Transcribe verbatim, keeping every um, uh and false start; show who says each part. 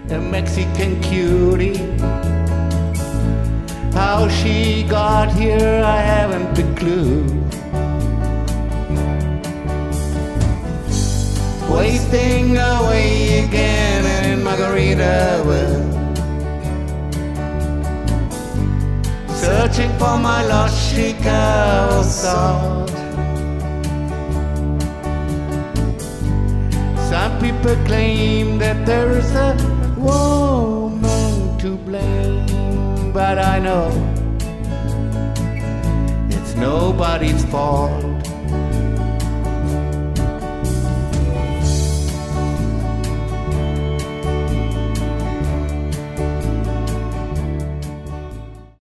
Speaker 1: a Mexican cutie. How she got here, I haven't a clue. Wasting away again in Margaritaville, searching for my lost Chicago salt. Some people claim that there's a woman to blame, but I know it's nobody's fault.